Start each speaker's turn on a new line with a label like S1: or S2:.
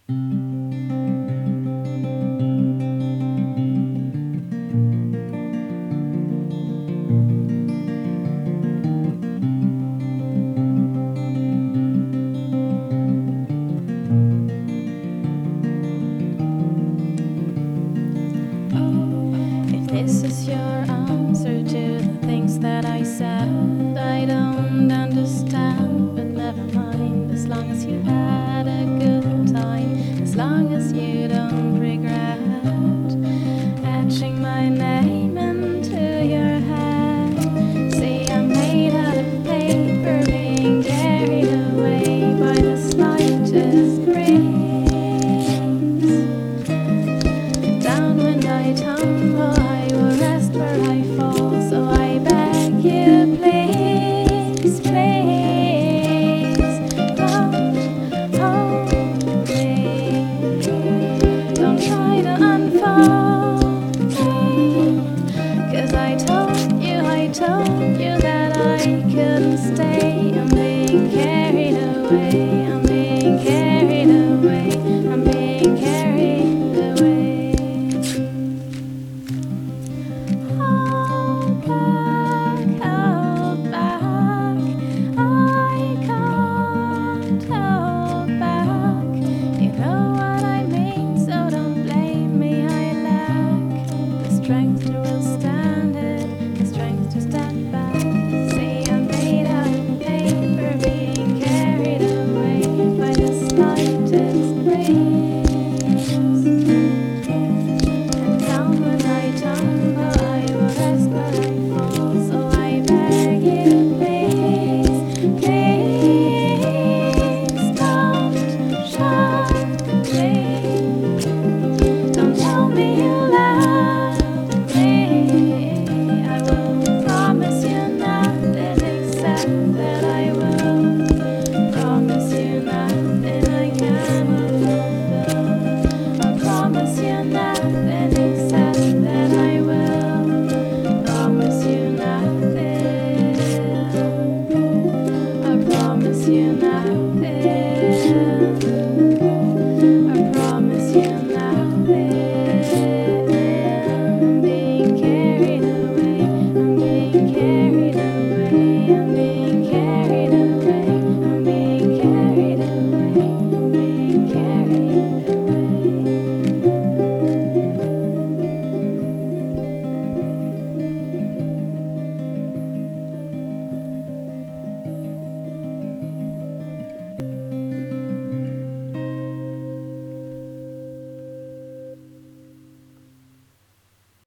S1: If this is your answer to the things that I said, I don't understand, but never mind. As long as you had a good time, as long as you don't regret etching my name into your head. See, I'm made out of paper, being carried away by the slightest breeze. Down when I tumble, I will rest where I fall. So I beg you, please, please, don't hold me. Don't try to unfold me, 'cause I told you that I couldn't stay.